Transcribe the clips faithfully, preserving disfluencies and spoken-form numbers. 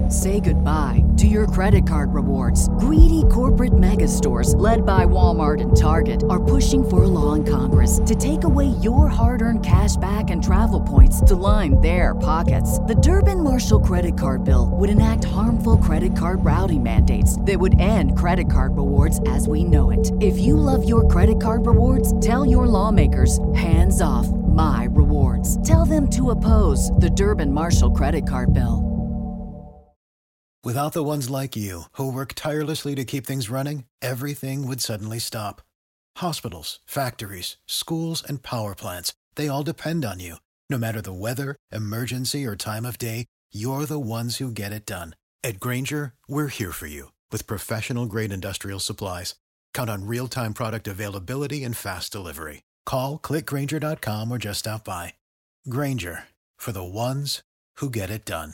Say goodbye to your credit card rewards. Greedy corporate mega stores, led by Walmart and Target, are pushing for a law in Congress to take away your hard-earned cash back and travel points to line their pockets. The Durbin-Marshall credit card bill would enact harmful credit card routing mandates that would end credit card rewards as we know it. If you love your credit card rewards, tell your lawmakers, hands off my rewards. Tell them to oppose the Durbin-Marshall credit card bill. Without the ones like you, who work tirelessly to keep things running, everything would suddenly stop. Hospitals, factories, schools, and power plants, they all depend on you. No matter the weather, emergency, or time of day, you're the ones who get it done. At Grainger, we're here for you with professional-grade industrial supplies. Count on real-time product availability and fast delivery. Call, click Grainger dot com, or just stop by. Grainger, for the ones who get it done.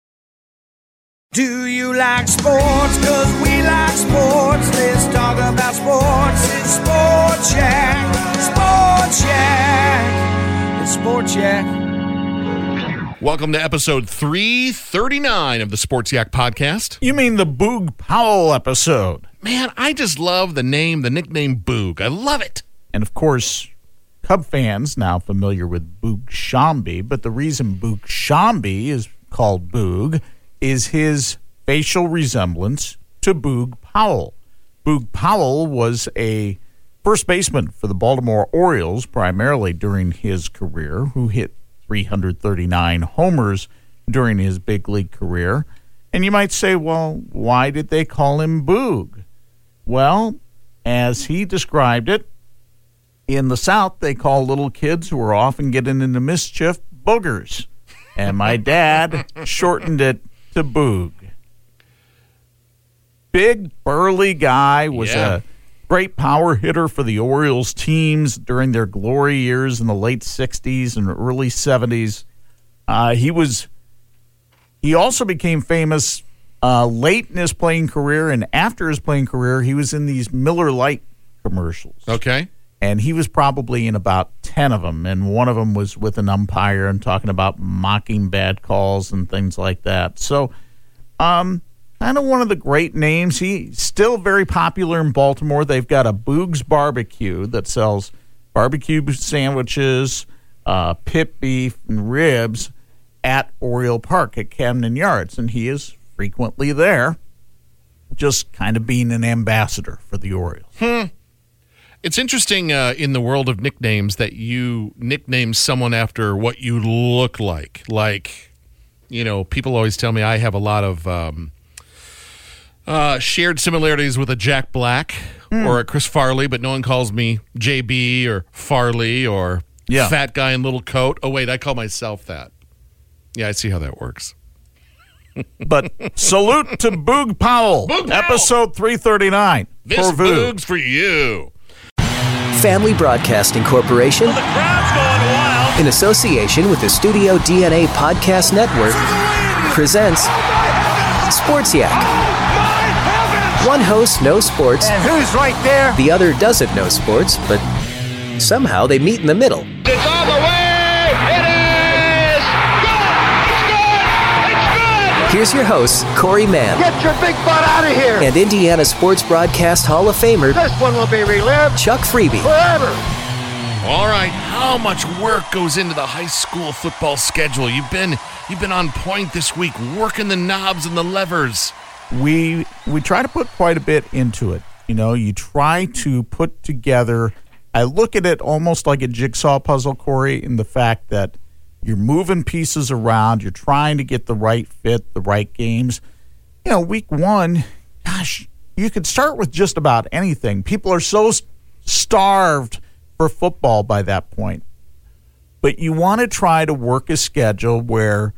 Do you like sports? Cause we like sports. Let's talk about sports. It's Sports Yak. Sports Yak. It's Sports Yak. Welcome to episode three thirty-nine of the Sports Yak podcast. You mean the Boog Powell episode? Man, I just love the name, the nickname Boog. I love it. And of course, Cub fans now familiar with Boog Sciambi, but the reason Boog Sciambi is called Boog is his facial resemblance to Boog Powell. Boog Powell was a first baseman for the Baltimore Orioles, primarily during his career, who hit three hundred thirty-nine homers during his big league career. And you might say, well, why did they call him Boog? Well, as he described it, in the South, they call little kids who are often getting into mischief boogers. And my dad shortened it to Boog. Big, burly guy, was Yeah. a great power hitter for the Orioles teams during their glory years in the late sixties and early seventies. Uh, he was. He also became famous uh, late in his playing career, and after his playing career, he was in these Miller Lite commercials. Okay. And he was probably in about ten of them, and one of them was with an umpire and talking about mocking bad calls and things like that. So, um, kind of one of the great names. He's still very popular in Baltimore. They've got a Boog's Barbecue that sells barbecue sandwiches, uh, pit beef, and ribs at Oriole Park at Camden Yards, and he is frequently there, just kind of being an ambassador for the Orioles. Hmm. It's interesting uh, in the world of nicknames that you nickname someone after what you look like. Like, you know, people always tell me I have a lot of um, uh, shared similarities with a Jack Black mm. or a Chris Farley, but no one calls me J B or Farley or yeah. fat guy in little coat. Oh, wait, I call myself that. Yeah, I see how that works. But salute to Boog Powell, Boog Powell. episode three thirty-nine. This for Voog. Boog's for you. Family Broadcasting Corporation, The crowd's going wild. in association with the Studio D N A Podcast Network, presents Sports Yak. One host knows sports, And who's right there? the other doesn't know sports, but somehow they meet in the middle. It's on the way! It is! Good! It's good! It's good! Here's your hosts, Corey Mann Get your big butt out of here! and Indiana Sports Broadcast Hall of Famer This one will be relived Chuck Freeby. forever! All right, how much work goes into the high school football schedule? You've been you've been on point this week, working the knobs and the levers. We we try to put quite a bit into it. You know, you try to put together, I look at it almost like a jigsaw puzzle, Corey, in the fact that you're moving pieces around, you're trying to get the right fit, the right games. You know, week one, gosh, you could start with just about anything. People are so starved for football by that point. But you want to try to work a schedule where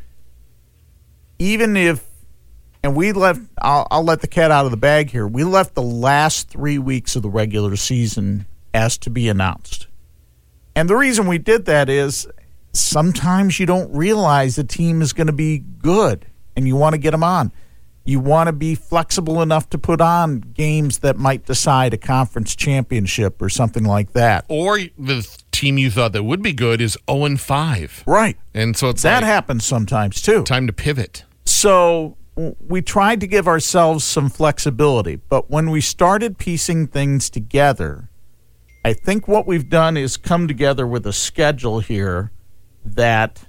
even if, and we left, I'll, I'll let the cat out of the bag here, we left the last three weeks of the regular season as to be announced. And the reason we did that is sometimes you don't realize the team is going to be good and you want to get them on. You want to be flexible enough to put on games that might decide a conference championship or something like that. Or the team you thought that would be good is oh and five. Right. And so it's That like happens sometimes too. time to pivot. So we tried to give ourselves some flexibility. But when we started piecing things together, I think what we've done is come together with a schedule here that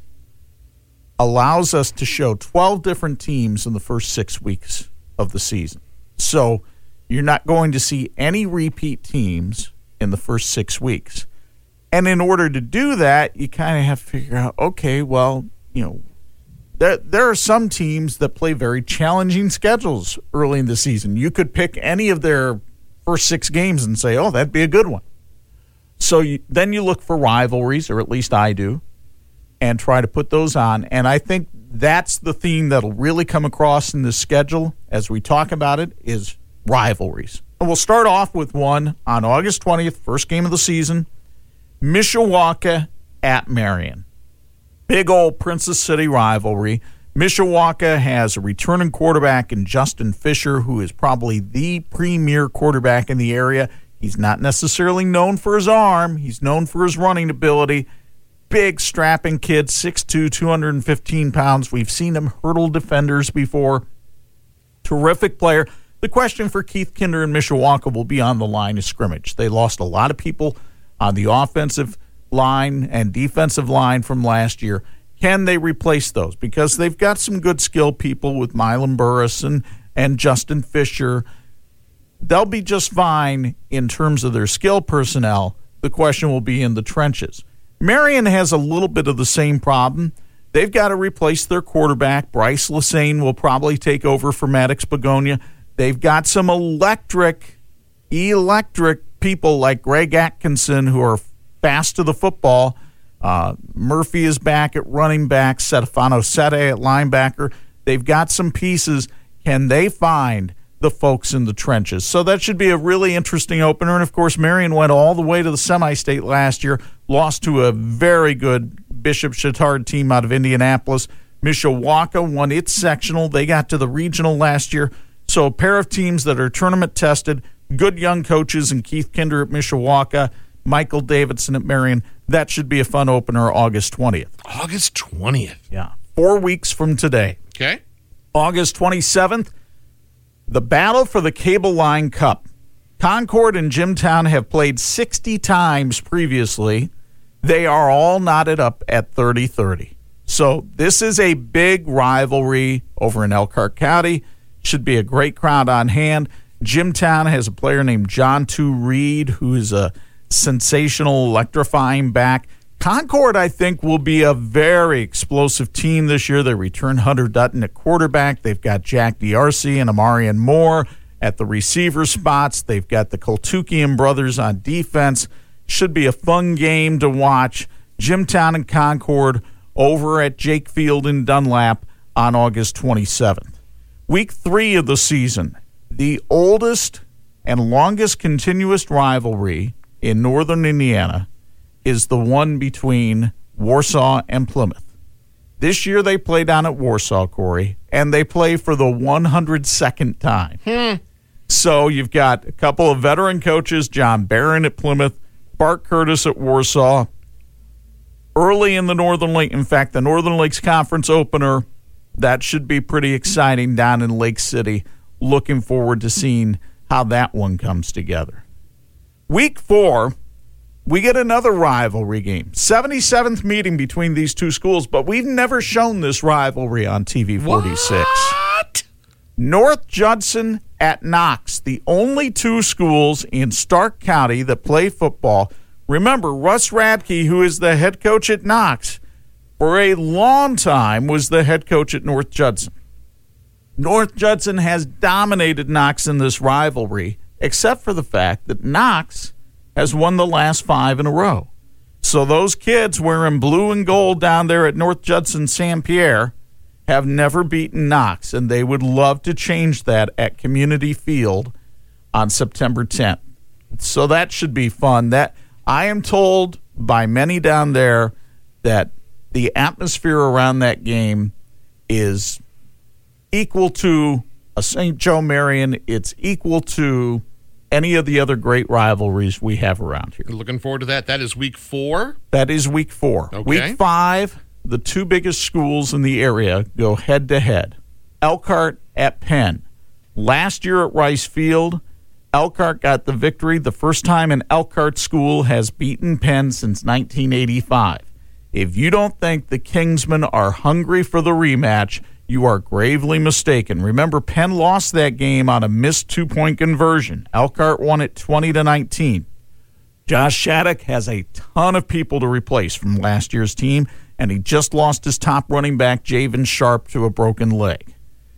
allows us to show twelve different teams in the first six weeks of the season. So you're not going to see any repeat teams in the first six weeks. And in order to do that, you kind of have to figure out, okay, well, you know, there, there are some teams that play very challenging schedules early in the season. You could pick any of their first six games and say, oh, that'd be a good one. So you, then you look for rivalries, or at least I do, and try to put those on. And I think that's the theme that'll really come across in this schedule as we talk about it, is rivalries. And we'll start off with one on August twentieth, first game of the season, Mishawaka at Marion. Big old Princess City rivalry. Mishawaka has a returning quarterback in Justin Fisher, who is probably the premier quarterback in the area. He's not necessarily known for his arm. He's known for his running ability. Big, strapping kid, six two, two hundred fifteen pounds. We've seen him hurdle defenders before. Terrific player. The question for Keith Kinder and Mishawaka will be on the line of scrimmage. They lost a lot of people on the offensive line and defensive line from last year. Can they replace those? Because they've got some good skill people with Milan Burris and, and Justin Fisher. They'll be just fine in terms of their skill personnel. The question will be in the trenches. Marion has a little bit of the same problem. They've got to replace their quarterback. Bryce Lassane will probably take over for Maddox Begonia. They've got some electric, electric people like Greg Atkinson who are fast to the football. Uh, Murphy is back at running back. Stefano Sete at linebacker. They've got some pieces. Can they find the folks in the trenches? So that should be a really interesting opener. And, of course, Marion went all the way to the semi-state last year, lost to a very good Bishop Chatard team out of Indianapolis. Mishawaka won its sectional. They got to the regional last year. So a pair of teams that are tournament-tested, good young coaches, and Keith Kinder at Mishawaka, Michael Davidson at Marion. That should be a fun opener August twentieth. August twentieth. Yeah. Four weeks from today. Okay. August twenty-seventh. The battle for the Cable Line Cup. Concord and Jimtown have played sixty times previously. They are all knotted up at thirty thirty. So this is a big rivalry over in Elkhart County. Should be a great crowd on hand. Jimtown has a player named John two Reed, who is a sensational, electrifying back. Concord, I think, will be a very explosive team this year. They return Hunter Dutton at quarterback. They've got Jack D'Arcy and Amarian Moore at the receiver spots. They've got the Koltukian brothers on defense. Should be a fun game to watch. Jimtown and Concord over at Jake Field in Dunlap on August twenty-seventh. Week three of the season, the oldest and longest continuous rivalry in northern Indiana is the one between Warsaw and Plymouth. This year they play down at Warsaw, Corey, and they play for the one hundred second time. Hmm. So you've got a couple of veteran coaches, John Barron at Plymouth, Bart Curtis at Warsaw. Early in the Northern Lake, in fact, the Northern Lakes Conference opener, that should be pretty exciting down in Lake City. Looking forward to seeing how that one comes together. Week four, we get another rivalry game. seventy-seventh meeting between these two schools, but we've never shown this rivalry on T V forty-six. What? North Judson at Knox, the only two schools in Stark County that play football. Remember, Russ Radke, who is the head coach at Knox, for a long time was the head coach at North Judson. North Judson has dominated Knox in this rivalry, except for the fact that Knox has won the last five in a row. So those kids wearing blue and gold down there at North Judson Saint Pierre have never beaten Knox, and they would love to change that at Community Field on September tenth. So that should be fun. That I am told by many down there that the atmosphere around that game is equal to a Saint Joe Marion. It's equal to any of the other great rivalries we have around here. Looking forward to that. That is week four? That is week four. Okay. Week five, the two biggest schools in the area go head-to-head. Elkhart at Penn. Last year at Rice Field, Elkhart got the victory. The first time an Elkhart school has beaten Penn since nineteen eighty-five. If you don't think the Kingsmen are hungry for the rematch, you are gravely mistaken. Remember, Penn lost that game on a missed two-point conversion. Elkhart won it twenty to nineteen. Josh Shattuck has a ton of people to replace from last year's team, and he just lost his top running back, Javen Sharp, to a broken leg.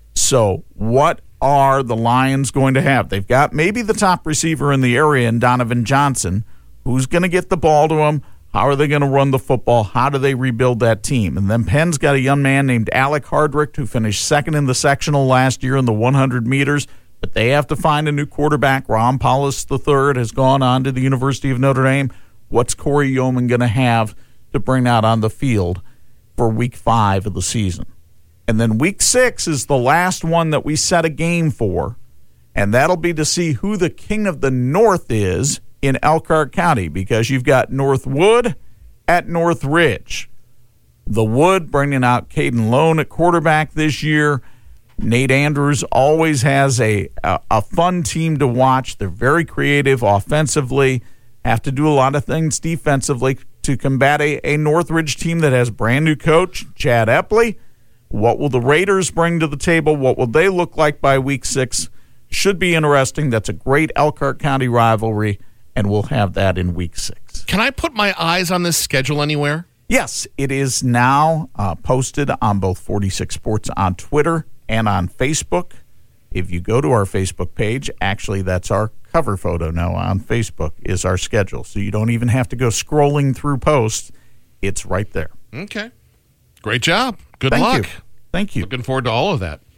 So what are the Lions going to have? They've got maybe the top receiver in the area in Donovan Johnson. Who's going to get the ball to him? How are they going to run the football? How do they rebuild that team? And then Penn's got a young man named Alec Hardrick who finished second in the sectional last year in the one hundred meters, but they have to find a new quarterback. Ron Paulus the third has gone on to the University of Notre Dame. What's Corey Yeoman going to have to bring out on the field for week five of the season? And then week six is the last one that we set a game for, and that'll be to see who the king of the North is in Elkhart County, because you've got Northwood at Northridge. The Wood bringing out Caden Lone at quarterback this year. Nate Andrews always has a, a, a fun team to watch. They're very creative offensively, have to do a lot of things defensively to combat a, a Northridge team that has brand new coach, Chad Epley. What will the Raiders bring to the table? What will they look like by week six? Should be interesting. That's a great Elkhart County rivalry, and we'll have that in week six. Can I put my eyes on this schedule anywhere? Yes, it is now uh, posted on both forty-six Sports on Twitter and on Facebook. If you go to our Facebook page, actually that's our cover photo now on Facebook is our schedule. So you don't even have to go scrolling through posts. It's right there. Okay. Great job. Good Thank luck. you. Thank you. Looking forward to all of that.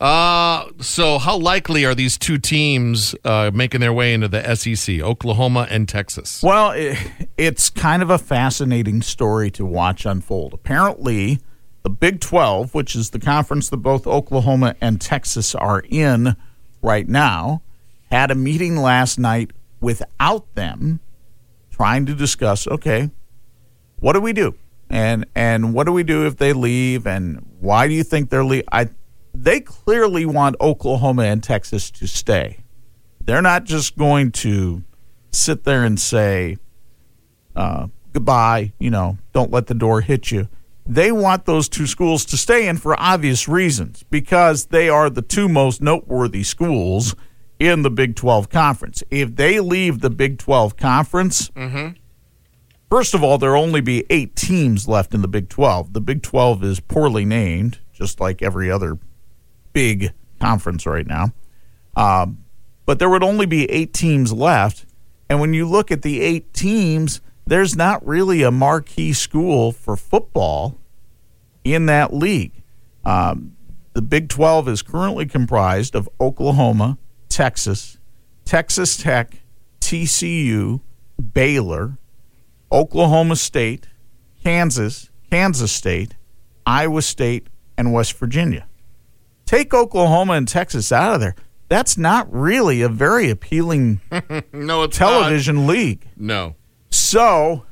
Uh, so how likely are these two teams uh, making their way into the S E C, Oklahoma and Texas? Well, it, it's kind of a fascinating story to watch unfold. Apparently, the Big twelve, which is the conference that both Oklahoma and Texas are in right now, had a meeting last night without them trying to discuss, okay, what do we do? And and what do we do if they leave? And why do you think they're leaving? I They clearly want Oklahoma and Texas to stay. They're not just going to sit there and say, uh, goodbye, you know, don't let the door hit you. They want those two schools to stay, and for obvious reasons, because they are the two most noteworthy schools in the Big twelve Conference. If they leave the Big twelve Conference, mm-hmm. first of all, there will only be eight teams left in the Big twelve. The Big twelve is poorly named, just like every other big conference right now. Um, but there would only be eight teams left. And when you look at the eight teams, there's not really a marquee school for football in that league. Um, the Big twelve is currently comprised of Oklahoma, Texas, Texas Tech, T C U, Baylor, Oklahoma State, Kansas, Kansas State, Iowa State, and West Virginia. Take Oklahoma and Texas out of there. That's not really a very appealing no, it's television not. league. No. So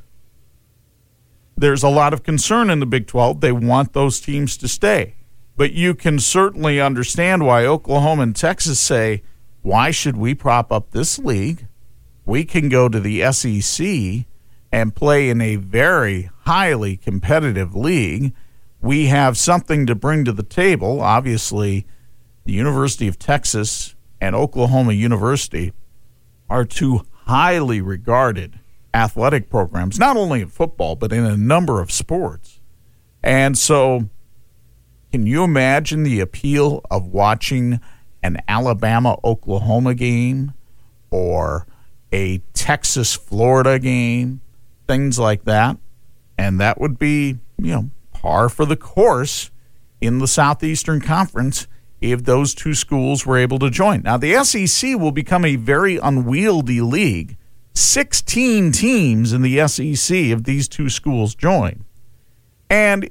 there's a lot of concern in the Big twelve. They want those teams to stay. But you can certainly understand why Oklahoma and Texas say, why should we prop up this league? We can go to the S E C and play in a very highly competitive league. We have something to bring to the table. Obviously, the University of Texas and Oklahoma University are two highly regarded athletic programs, not only in football, but in a number of sports. And so can you imagine the appeal of watching an Alabama-Oklahoma game or a Texas-Florida game, things like that? And that would be, you know, par for the course in the Southeastern Conference if those two schools were able to join. Now, the S E C will become a very unwieldy league. sixteen teams in the S E C if these two schools join. And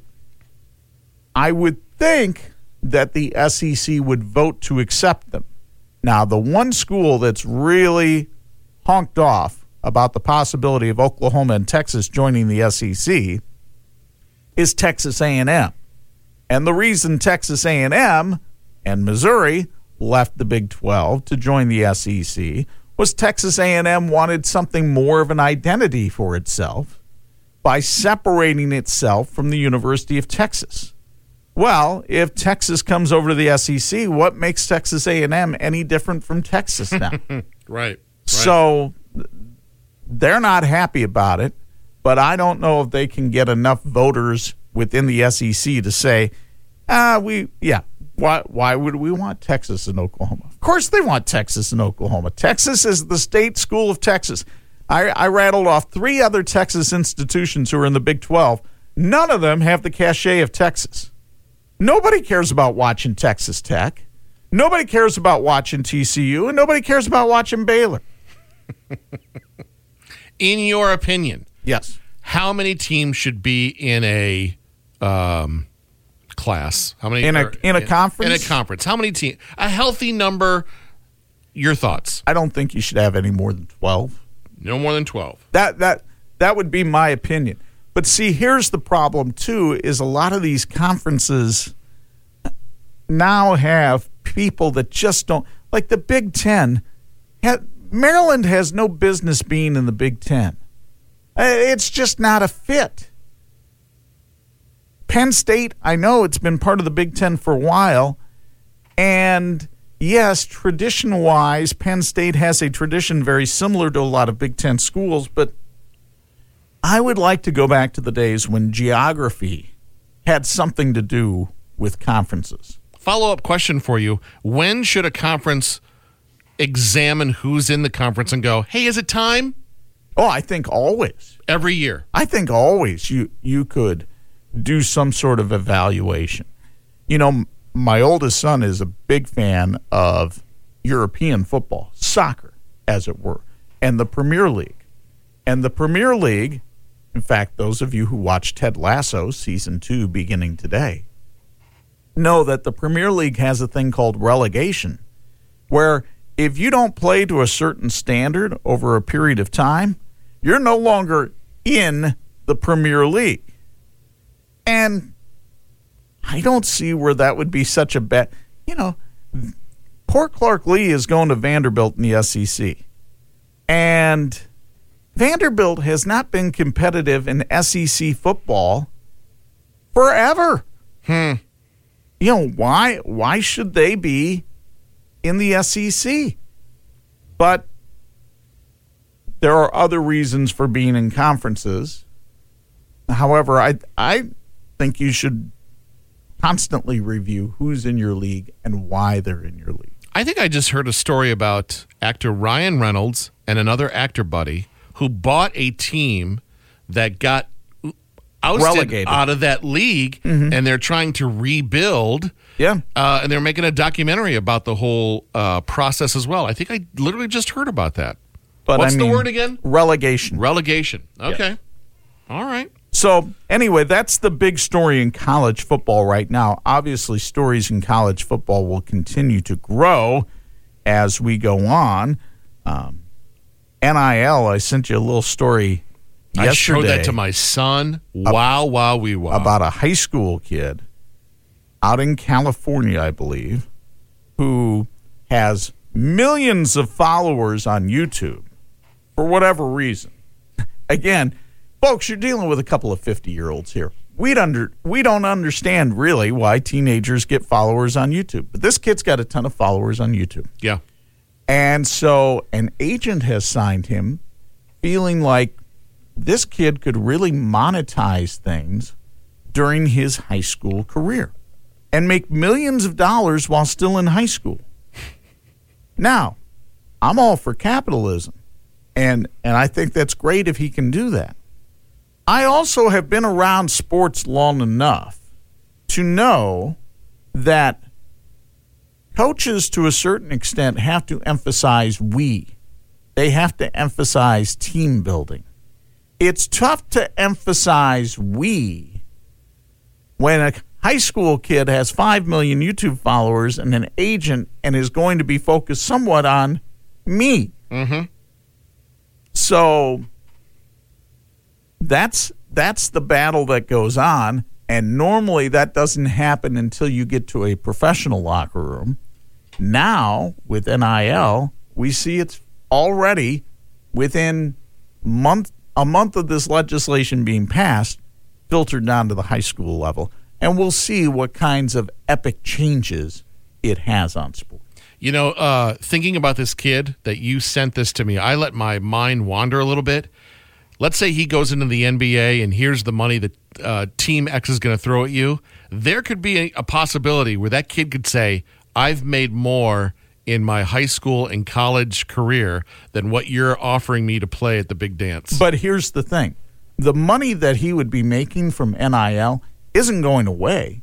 I would think that the S E C would vote to accept them. Now, the one school that's really honked off about the possibility of Oklahoma and Texas joining the S E C is Texas A and M. And the reason Texas A and M and Missouri left the Big twelve to join the S E C was Texas A and M wanted something more of an identity for itself by separating itself from the University of Texas. Well, if Texas comes over to the S E C, what makes Texas A and M any different from Texas now? right, right. So they're not happy about it, but I don't know if they can get enough voters within the S E C to say, ah, we, yeah, why, why would we want Texas and Oklahoma? Of course they want Texas and Oklahoma. Texas is the state school of Texas. I, I rattled off three other Texas institutions who are in the Big twelve. None of them have the cachet of Texas. Nobody cares about watching Texas Tech. Nobody cares about watching T C U, and nobody cares about watching Baylor. In your opinion, yes, how many teams should be in a um, class? How many in a or, in a conference? In a conference, how many teams? A healthy number. Your thoughts? I don't think you should have any more than twelve. No more than twelve. That that that would be my opinion. But see, here's the problem too: is a lot of these conferences now have people that just don't like the Big Ten. Ha, Maryland has no business being in the Big Ten. It's just not a fit. Penn State, I know it's been part of the Big Ten for a while, and yes, tradition-wise, Penn State has a tradition very similar to a lot of Big Ten schools, but I would like to go back to the days when geography had something to do with conferences. Follow-up question for you. When should a conference examine who's in the conference and go, hey, is it time? Oh, I think always. Every year? I think always you, you could do some sort of evaluation. You know, my oldest son is a big fan of European football, soccer, as it were, and the Premier League. And the Premier League, in fact, those of you who watch Ted Lasso season two beginning today, know that the Premier League has a thing called relegation, where if you don't play to a certain standard over a period of time, you're no longer in the Premier League. And I don't see where that would be such a bad, you know, poor Clark Lee is going to Vanderbilt in the S E C. And Vanderbilt has not been competitive in S E C football forever. Hmm. You know, why why should they be in the S E C? But there are other reasons for being in conferences. However, I I think you should constantly review who's in your league and why they're in your league. I think I just heard a story about actor Ryan Reynolds and another actor buddy who bought a team that got ousted relegated out of that league, mm-hmm. and they're trying to rebuild. Yeah. Uh, and they're making a documentary about the whole uh, process as well. I think I literally just heard about that. But What's I mean, the word again? Relegation. Relegation. Okay. Yes. All right. So, anyway, that's the big story in college football right now. Obviously, stories in college football will continue to grow as we go on. Um, N I L, I sent you a little story yesterday. I showed that to my son. Wow, wow, wee, wow. About a high school kid out in California, I believe, who has millions of followers on YouTube for whatever reason. Again, folks, you're dealing with a couple of fifty-year-olds here. We'd under, we don't understand really why teenagers get followers on YouTube. But this kid's got a ton of followers on YouTube. Yeah. And so an agent has signed him feeling like this kid could really monetize things during his high school career and make millions of dollars while still in high school. Now, I'm all for capitalism, and, and I think that's great if he can do that. I also have been around sports long enough to know that coaches, to a certain extent, have to emphasize we. They have to emphasize team building. It's tough to emphasize we when a high school kid has five million YouTube followers and an agent and is going to be focused somewhat on me. Mm-hmm. So that's that's the battle that goes on. And normally that doesn't happen until you get to a professional locker room. Now, with N I L, we see it's already within month a month of this legislation being passed, filtered down to the high school level. And we'll see what kinds of epic changes it has on sports. You know, uh, thinking about this kid that you sent this to me, I let my mind wander a little bit. Let's say he goes into the N B A and here's the money that uh, Team X is going to throw at you. There could be a, a possibility where that kid could say, I've made more in my high school and college career than what you're offering me to play at the big dance. But here's the thing. The money that he would be making from N I L isn't going away.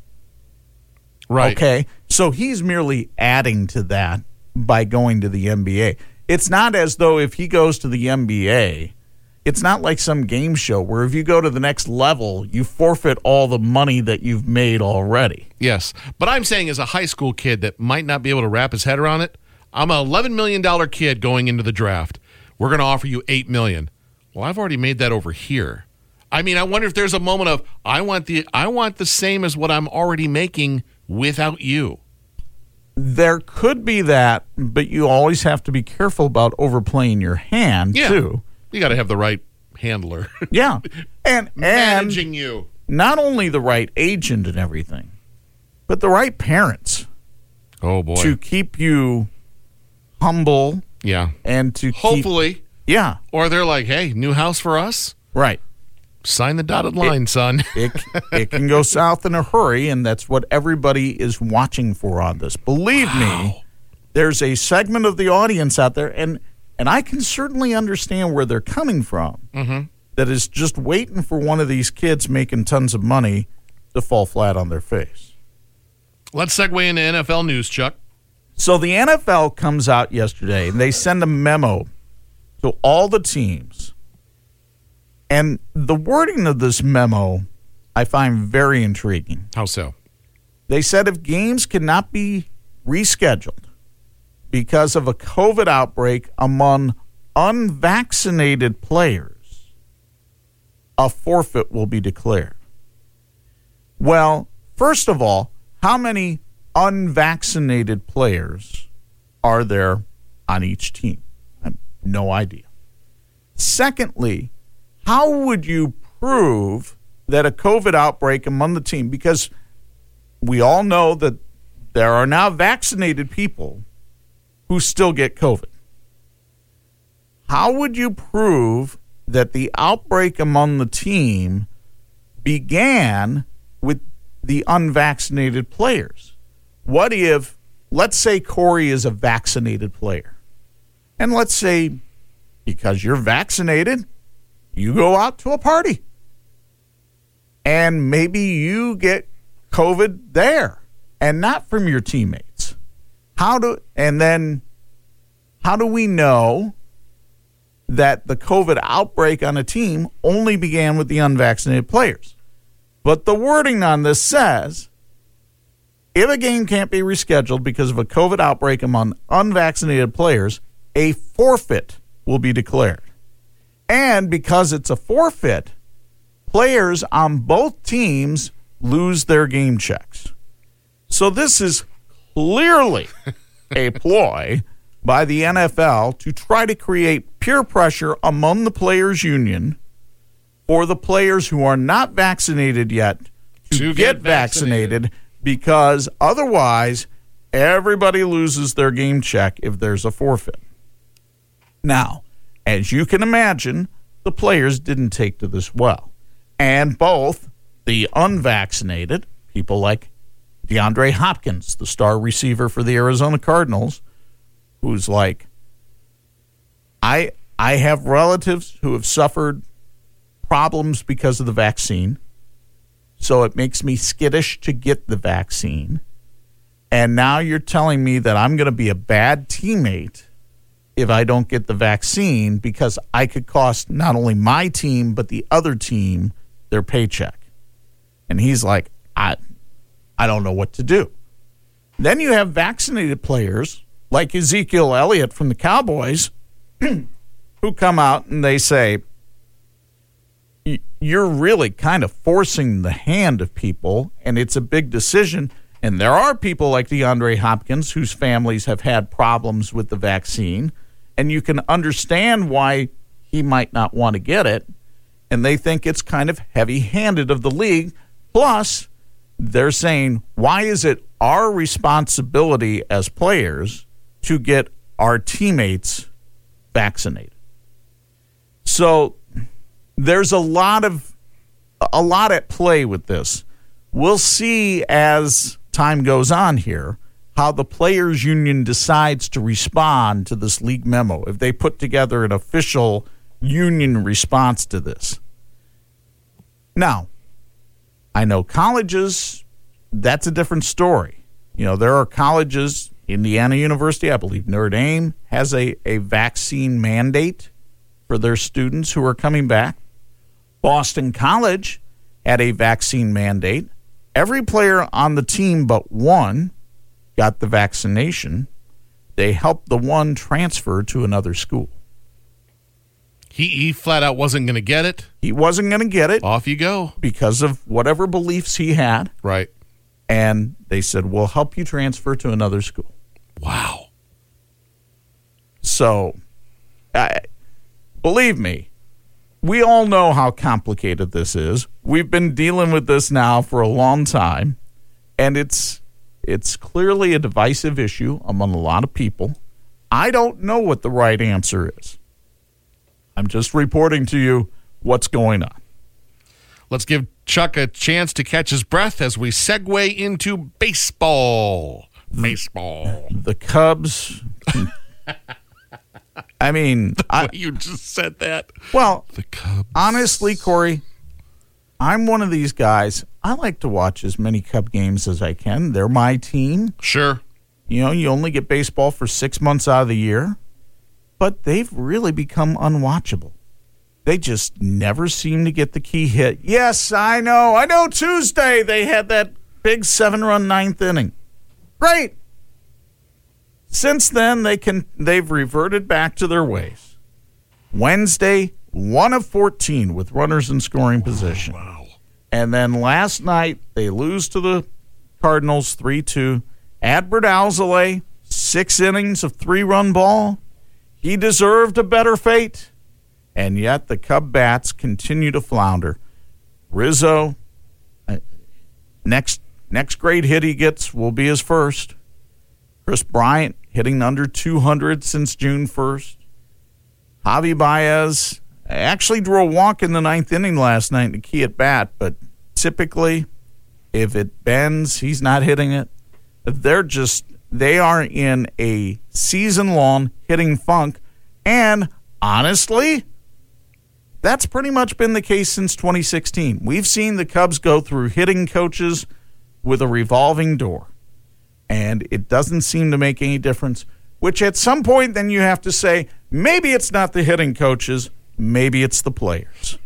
Right. Okay? So he's merely adding to that by going to the N B A. It's not as though if he goes to the N B A, it's not like some game show where if you go to the next level, you forfeit all the money that you've made already. Yes. But I'm saying as a high school kid that might not be able to wrap his head around it, I'm an eleven million dollars kid going into the draft. We're going to offer you eight million dollars. Well, I've already made that over here. I mean, I wonder if there's a moment of, I want the I want the same as what I'm already making without you. There could be that, but you always have to be careful about overplaying your hand, Yeah. too. You got to have the right handler. Yeah. And, and Managing you. not only the right agent and everything, but the right parents Oh, boy. to keep you humble yeah. and to keep, Hopefully. yeah, Or they're like, hey, new house for us? right. Sign the dotted line, son. It, it can go south in a hurry, and that's what everybody is watching for on this. Believe wow. me, there's a segment of the audience out there, and, and I can certainly understand where they're coming from, mm-hmm. that is just waiting for one of these kids making tons of money to fall flat on their face. Let's segue into N F L news, Chuck. So the N F L comes out yesterday, and they send a memo to all the teams. And the wording of this memo I find very intriguing. How so? They said if games cannot be rescheduled because of a COVID outbreak among unvaccinated players, a forfeit will be declared. Well, first of all, how many unvaccinated players are there on each team? I have no idea. Secondly, how would you prove that a COVID outbreak among the team, because we all know that there are now vaccinated people who still get COVID. How would you prove that the outbreak among the team began with the unvaccinated players? What if, let's say Corey is a vaccinated player, and let's say because you're vaccinated, you go out to a party, and maybe you get COVID there and not from your teammates. How do and then how do we know that the COVID outbreak on a team only began with the unvaccinated players? But the wording on this says, if a game can't be rescheduled because of a COVID outbreak among unvaccinated players, a forfeit will be declared. And because it's a forfeit, players on both teams lose their game checks. So this is clearly a ploy by the N F L to try to create peer pressure among the players' union for the players who are not vaccinated yet to, to get, get vaccinated, vaccinated, because otherwise everybody loses their game check if there's a forfeit. Now, as you can imagine, the players didn't take to this well. And both the unvaccinated, people like DeAndre Hopkins, the star receiver for the Arizona Cardinals, who's like, I I have relatives who have suffered problems because of the vaccine, so it makes me skittish to get the vaccine. And now you're telling me that I'm going to be a bad teammate if I don't get the vaccine, because I could cost not only my team but the other team their paycheck. And he's like, I I don't know what to do. Then you have vaccinated players like Ezekiel Elliott from the Cowboys who come out and they say, you're really kind of forcing the hand of people, and it's a big decision. And there are people like DeAndre Hopkins whose families have had problems with the vaccine, and you can understand why he might not want to get it, and they think it's kind of heavy-handed of the league. Plus, they're saying, why is it our responsibility as players to get our teammates vaccinated? So there's a lot of a lot at play with this. We'll see as time goes on here how the players union decides to respond to this league memo, if they put together an official union response to this. Now, I know colleges, that's a different story. You know, there are colleges, Indiana University, I believe Notre Dame, has a, a vaccine mandate for their students who are coming back. Boston College had a vaccine mandate. Every player on the team but one got the vaccination. They helped the one transfer to another school. He, he flat out wasn't going to get it. He wasn't going to get it. Off you go. Because of whatever beliefs he had. Right. And they said, we'll help you transfer to another school. Wow. So, I, believe me, we all know how complicated this is. We've been dealing with this now for a long time, and it's it's clearly a divisive issue among a lot of people. I don't know what the right answer is. I'm just reporting to you what's going on. Let's give Chuck a chance to catch his breath as we segue into baseball. Baseball. The Cubs. I mean, I, you just said that. Well, the Cubs. Honestly, Corey, I'm one of these guys. I like to watch as many Cub games as I can. They're my team. Sure. You know, you only get baseball for six months out of the year, but they've really become unwatchable. They just never seem to get the key hit. Yes, I know. I know Tuesday they had that big seven-run ninth inning. Great. Since then, they can they've reverted back to their ways. Wednesday, one of fourteen with runners in scoring position. Wow. And then last night, they lose to the Cardinals three two. Adbert Alzolay, six innings of three-run ball. He deserved a better fate. And yet the Cub bats continue to flounder. Rizzo, uh, next next great hit he gets will be his first. Chris Bryant hitting under two hundred since June first. Javi Baez actually drew a walk in the ninth inning last night in a key at bat, but typically, if it bends, he's not hitting it. They're just, they are in a season-long hitting funk, and honestly, that's pretty much been the case since twenty sixteen. We've seen the Cubs go through hitting coaches with a revolving door, and it doesn't seem to make any difference, which at some point then you have to say, maybe it's not the hitting coaches, maybe it's the players.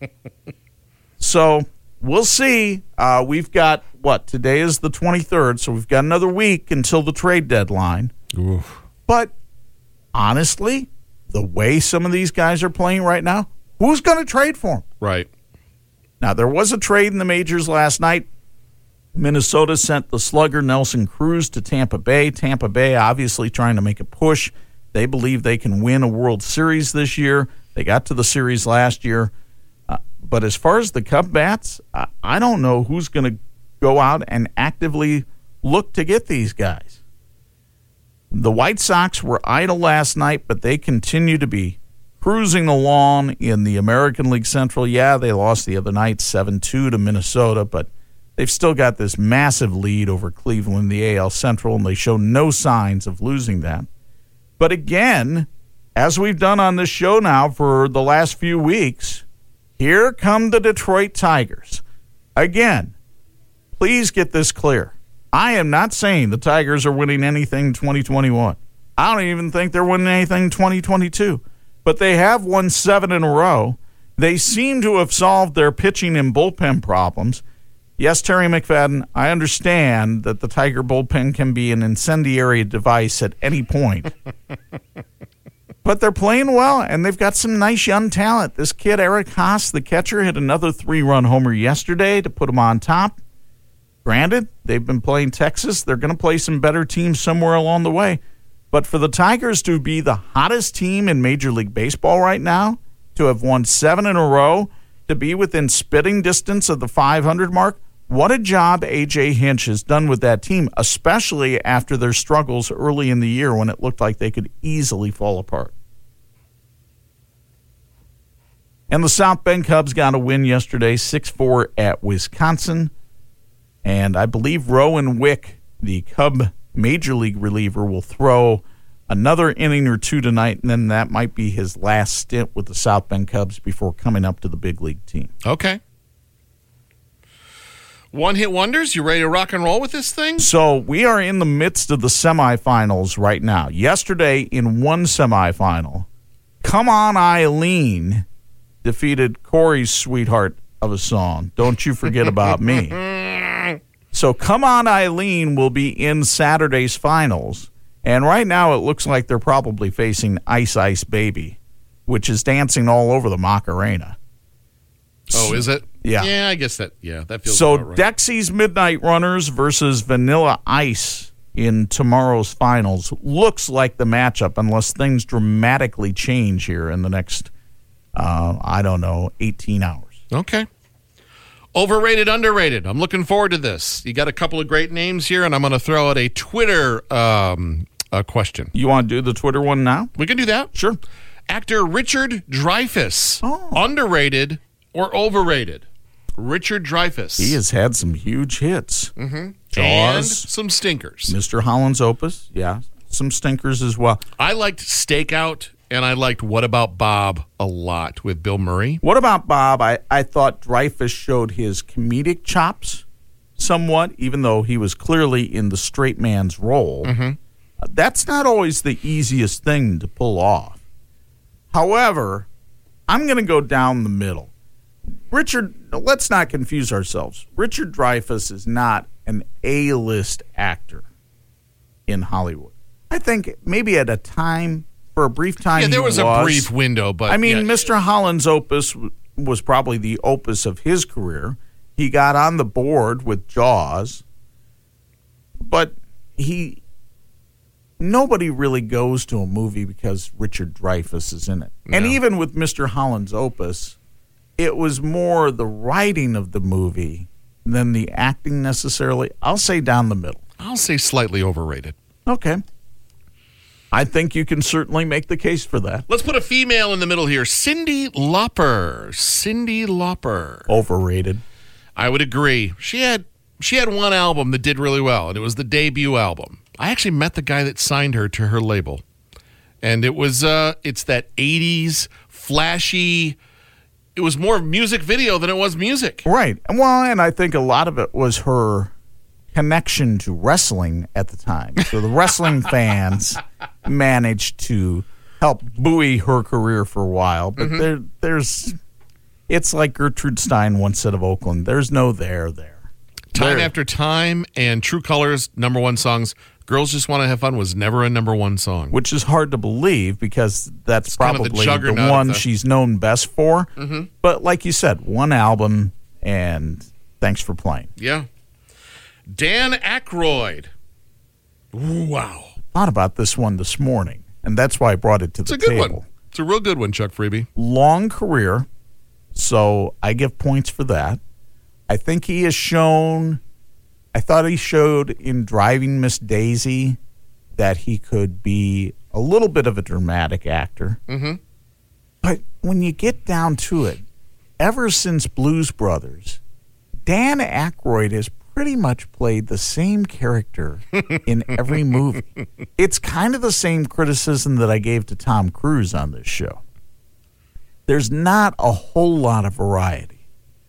So we'll see. Uh, we've got, what, today is the twenty-third, so we've got another week until the trade deadline. Oof. But honestly, the way some of these guys are playing right now, who's going to trade for them? Right. Now, there was a trade in the majors last night. Minnesota sent the slugger Nelson Cruz to Tampa Bay. Tampa Bay obviously trying to make a push. They believe they can win a World Series this year. They got to the series last year. Uh, but as far as the Cub bats, I, I don't know who's going to go out and actively look to get these guys. The White Sox were idle last night, but they continue to be cruising along in the American League Central. Yeah, they lost the other night seven two to Minnesota, but they've still got this massive lead over Cleveland in the A L Central, and they show no signs of losing that. But again, as we've done on this show now for the last few weeks, here come the Detroit Tigers. Again, please get this clear. I am not saying the Tigers are winning anything in twenty twenty-one. I don't even think they're winning anything in twenty twenty-two. But they have won seven in a row. They seem to have solved their pitching and bullpen problems. Yes, Terry McFadden, I understand that the Tiger bullpen can be an incendiary device at any point. But they're playing well, and they've got some nice young talent. This kid, Eric Haas, the catcher, hit another three-run homer yesterday to put them on top. Granted, they've been playing Texas. They're going to play some better teams somewhere along the way. But for the Tigers to be the hottest team in Major League Baseball right now, to have won seven in a row, to be within spitting distance of the five hundred mark, what a job A J Hinch has done with that team, especially after their struggles early in the year when it looked like they could easily fall apart. And the South Bend Cubs got a win yesterday, six four at Wisconsin. And I believe Rowan Wick, the Cub Major League reliever, will throw another inning or two tonight, and then that might be his last stint with the South Bend Cubs before coming up to the big league team. Okay. One-hit wonders, you ready to rock and roll with this thing? So we are in the midst of the semifinals right now. Yesterday, in one semifinal, Come On Eileen defeated Corey's sweetheart of a song, Don't You Forget About Me. So Come On Eileen will be in Saturday's finals. And right now it looks like they're probably facing Ice Ice Baby, which is dancing all over the Macarena. Oh, is it? Yeah. Yeah, I guess that, yeah, that feels So about right. Dexy's Midnight Runners versus Vanilla Ice in tomorrow's finals looks like the matchup, unless things dramatically change here in the next, uh, I don't know, eighteen hours. Okay. Overrated, underrated. I'm looking forward to this. You got a couple of great names here, and I'm going to throw out a Twitter um, a question. You want to do the Twitter one now? We can do that. Sure. Actor Richard Dreyfuss. Oh. Underrated or overrated? Richard Dreyfuss. He has had some huge hits. Mm-hmm. Jaws. And some stinkers. Mister Holland's Opus, yeah. Some stinkers as well. I liked Stakeout, and I liked What About Bob a lot with Bill Murray. What About Bob? I, I thought Dreyfuss showed his comedic chops somewhat, even though he was clearly in the straight man's role. Mm-hmm. Uh, that's not always the easiest thing to pull off. However, I'm going to go down the middle. Richard, let's not confuse ourselves. Richard Dreyfuss is not an A-list actor in Hollywood. I think maybe at a time, for a brief time, Yeah, there he was, a brief window, but... I mean, yeah. Mister Holland's Opus w- was probably the opus of his career. He got on the board with Jaws, but he... Nobody really goes to a movie because Richard Dreyfuss is in it. No. And even with Mister Holland's Opus, it was more the writing of the movie than the acting necessarily. I'll say down the middle. I'll say slightly overrated. Okay. I think you can certainly make the case for that. Let's put a female in the middle here. Cyndi Lauper. Cyndi Lauper. Overrated. I would agree. She had she had one album that did really well, and it was the debut album. I actually met the guy that signed her to her label. And it was uh it's that eighties flashy, it was more music video than it was music. Right. Well, and I think a lot of it was her connection to wrestling at the time. So the wrestling fans managed to help buoy her career for a while. But Mm-hmm. there, there's, it's like Gertrude Stein once said of Oakland, there's no there there. Time There- After Time and True Colors, number one songs. Girls Just Want to Have Fun was never a number one song. Which is hard to believe because that's kind of the probably the, juggernaut of one the- she's known best for. Mm-hmm. But like you said, one album, and thanks for playing. Yeah. Dan Aykroyd. Ooh, wow. Thought about this one this morning, and that's why I brought it to It's the a good table. one. It's a real good one, Chuck Freebie. Long career, so I give points for that. I think he has shown, I thought he showed in Driving Miss Daisy that he could be a little bit of a dramatic actor. Mm-hmm. But when you get down to it, ever since Blues Brothers, Dan Aykroyd has pretty much played the same character in every movie. It's kind of the same criticism that I gave to Tom Cruise on this show. There's not a whole lot of variety.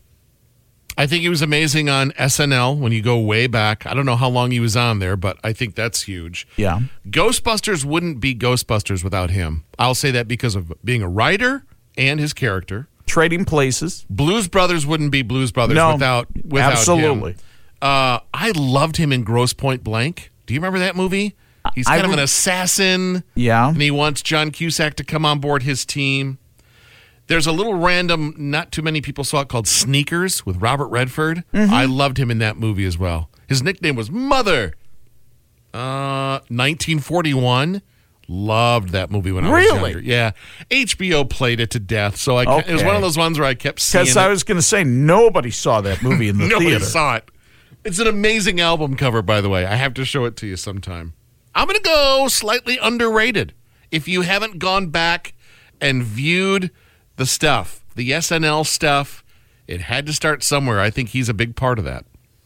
I think he was amazing on S N L when you go way back. I don't know how long he was on there, but I think that's huge. Yeah. Ghostbusters wouldn't be Ghostbusters without him. I'll say that because of being a writer and his character. Trading Places. Blues Brothers wouldn't be Blues Brothers No, without without absolutely. him. Uh, I loved him in Grosse Point Blank. Do you remember that movie? He's I kind of re- an assassin. Yeah. And he wants John Cusack to come on board his team. There's a little random, not too many people saw it, called Sneakers with Robert Redford. Mm-hmm. I loved him in that movie as well. His nickname was Mother. Uh, nineteen forty-one. Loved that movie when I was Really? younger. Yeah. H B O played it to death. So I ke- it was Okay. one of those ones where I kept seeing it. Because I was going to say, nobody saw that movie in the Nobody theater. saw it. It's an amazing album cover, by the way. I have to show it to you sometime. I'm going to go slightly underrated. If you haven't gone back and viewed the stuff, the S N L stuff, it had to start somewhere. I think he's a big part of that.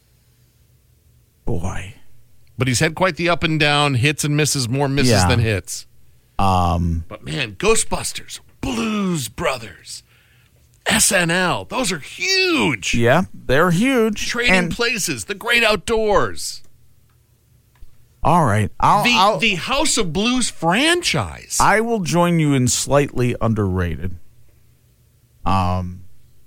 Boy. But he's had quite the up and down, hits and misses, more misses Yeah. than hits. Um, But man, Ghostbusters, Blues Brothers, S N L, those are huge. yeah, they're huge. Trading And- Places, The Great Outdoors. All right. I'll, The I'll, the House of Blues franchise. I will join you in slightly underrated. Um,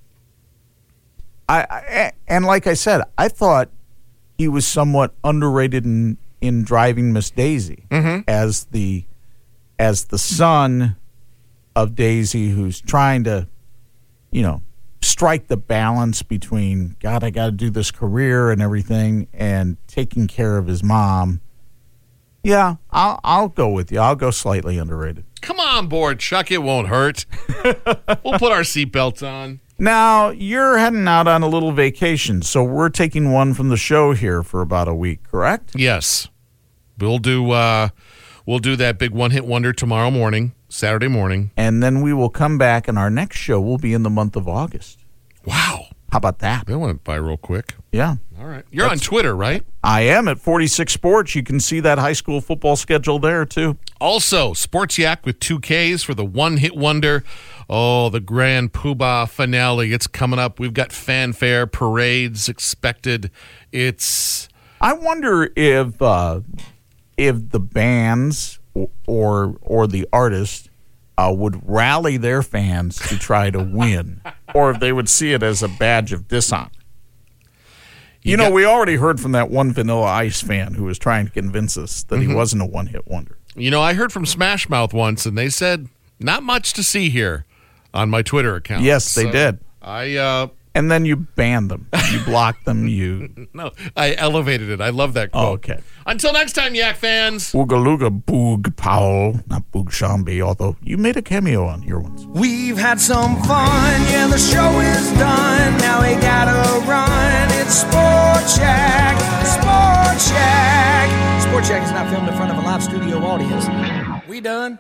I, I and like I said, I thought he was somewhat underrated in in Driving Miss Daisy Mm-hmm. as the as the son of Daisy, who's trying to, you know, strike the balance between God, I got to do this career and everything, and taking care of his mom. Yeah, I'll I'll go with you. I'll go slightly underrated. Come on board, Chuck. It won't hurt. We'll put our seatbelts on. Now, you're heading out on a little vacation, so we're taking one from the show here for about a week, correct? Yes, we'll do. Uh, we'll do that big one-hit wonder tomorrow morning, Saturday morning. And then we will come back, and our next show will be in the month of August. Wow, How about that? that went by real quick. Yeah. All right, you're on Twitter, right? I am at forty-six Sports. You can see that high school football schedule there, too. Also, Sports Yak with two Ks for the one-hit wonder. Oh, the grand poobah finale. It's coming up. We've got fanfare, parades expected. It's I wonder if uh, if the bands or or, or the artists uh, would rally their fans to try to win, or if they would see it as a badge of dishonor. You, You know, got- we already heard from that one Vanilla Ice fan who was trying to convince us that Mm-hmm. he wasn't a one-hit wonder. You know, I heard from Smash Mouth once, and they said, not much to see here on my Twitter account. Yes, they So did. I, uh, And then you banned them. You blocked them. You no, I elevated it. I love that quote. Oh, okay. Until next time, Yak fans. Ooga-looga Boog Powell, not Boog Shambi, although you made a cameo on here once. We've had some fun, yeah, the show is done. Now we gotta run. It's Sport Shack, Sport Shack. Sport Shack is not filmed in front of a live studio audience. We done?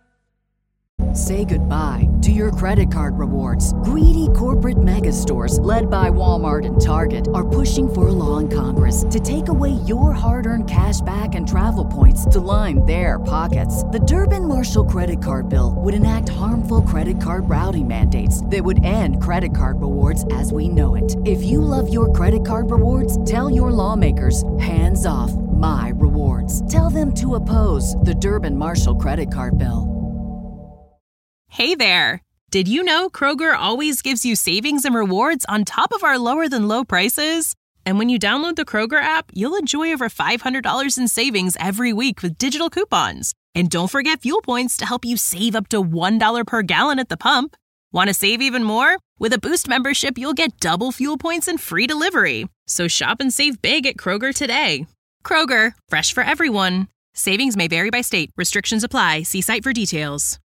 Say goodbye to your credit card rewards. Greedy corporate mega stores, led by Walmart and Target, are pushing for a law in Congress to take away your hard-earned cash back and travel points to line their pockets. The Durbin-Marshall credit card bill would enact harmful credit card routing mandates that would end credit card rewards as we know it. If you love your credit card rewards, tell your lawmakers, hands off my rewards. Tell them to oppose the Durbin-Marshall credit card bill. Hey there! Did you know Kroger always gives you savings and rewards on top of our lower-than-low prices? And when you download the Kroger app, you'll enjoy over five hundred dollars in savings every week with digital coupons. And don't forget fuel points to help you save up to one dollar per gallon at the pump. Want to save even more? With a Boost membership, you'll get double fuel points and free delivery. So shop and save big at Kroger today. Kroger, fresh for everyone. Savings may vary by state. Restrictions apply. See site for details.